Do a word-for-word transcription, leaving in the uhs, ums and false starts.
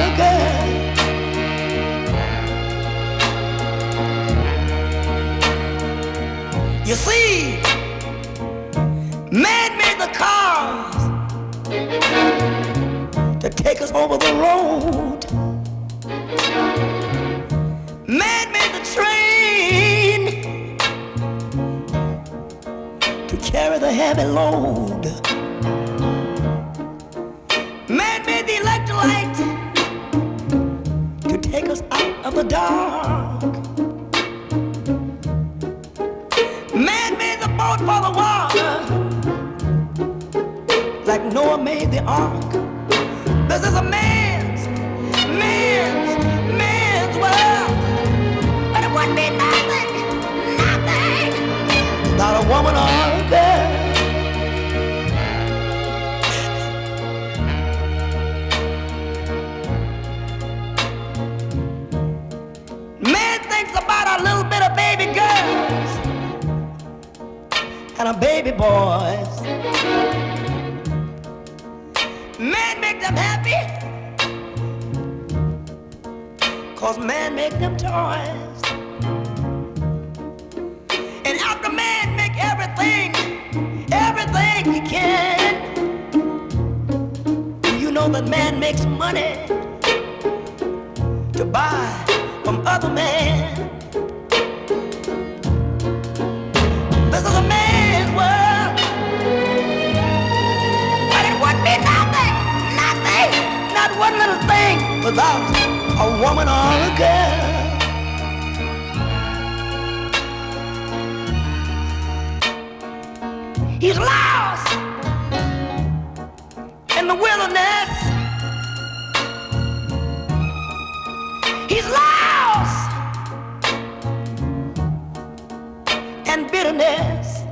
a girl. You see, man made the cars to take us over the road. Man made the train to carry the heavy load. Man made the electric light to take us out of the dark. Man made the boat for the water, like Noah made the ark. This is a man's, man's, man's world. But it wouldn't be nothing, nothing without a woman or a girl. Man thinks about a little bit of baby girls and a baby boys. Man make them happy, cause man make them toys. And after man make everything, everything he can, you know that man makes money to buy from other men. This is a man's world, but it wouldn't be nothing, nothing, not one little thing without a woman or a girl. He's lost in the wilderness. He's lost in bitterness.